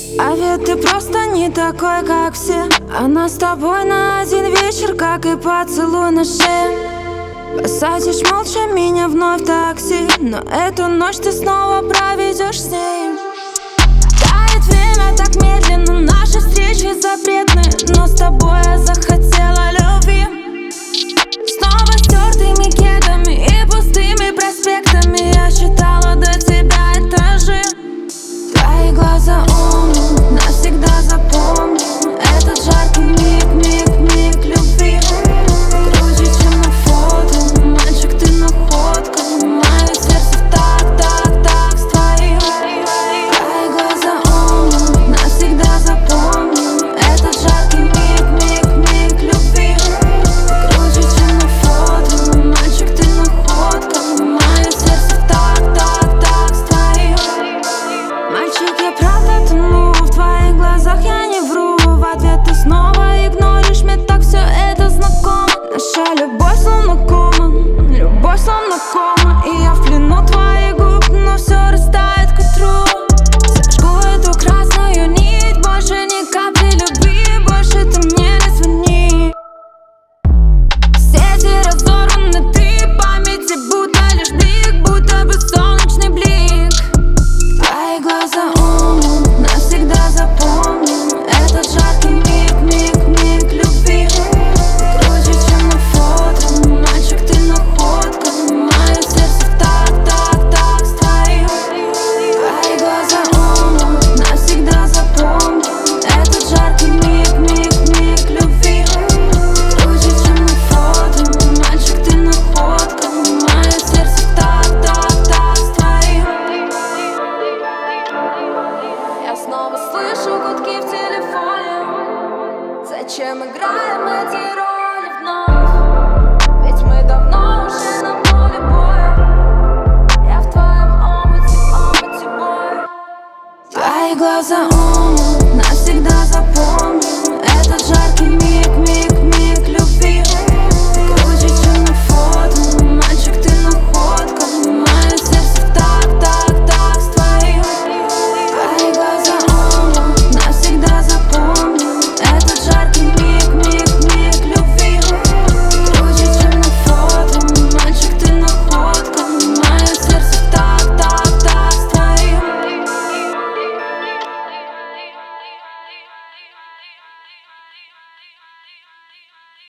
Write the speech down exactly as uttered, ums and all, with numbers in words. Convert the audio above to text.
А ведь ты просто не такой, как все. Она с тобой на один вечер, как и поцелуй на шее. Посадишь молча меня вновь в такси, но эту ночь ты снова проведешь с ней. Тает время так медленно, наши встречи запретны, но с тобой я захотела любви. Снова стертыми кедами и пустыми проспектами я считала до тебя этажи. Твои глаза умные, навсегда запомни этот жаркий миг, миг, миг любви. Круче, чем на фото, мальчик, ты находка. Мое сердце так, так, так с твоим. Твои глаза умные, навсегда запомни этот жаркий миг, миг, миг любви. Круче, чем на фото, мальчик, ты находка. Мое сердце так, так, так с твоим. Мальчик, я правда тону в твоих глазах, я не вру. В ответ ты снова игноришь, мне так все это знакомо. Наша любовь словно кома, любовь словно кома. И я в плену твоих губ, но все растает к утру. Зажгу эту красную нить, больше ни капли любви, больше ты мне не звони. Сети разорваны, ты в памяти будто лишь блик, будто бы солнечный блик. Твои глаза умные, навсегда запомни этот жаркий миг, миг, миг любви. Круче, чем на фото, мальчик, ты находка. Мое сердце так, так, так с твоим. Твои глаза умные, навсегда запомни этот жаркий миг, миг, миг любви. Круче, чем на фото, мальчик, ты находка. Мое сердце так, так, так с твоим. Я снова слышу гудки в телефоне. Зачем играем эти роли вновь? Ведь мы давно уже на поле боя. Я в твоем омуте, омуте боя. Твои глаза умные, навсегда запомни этот жаркий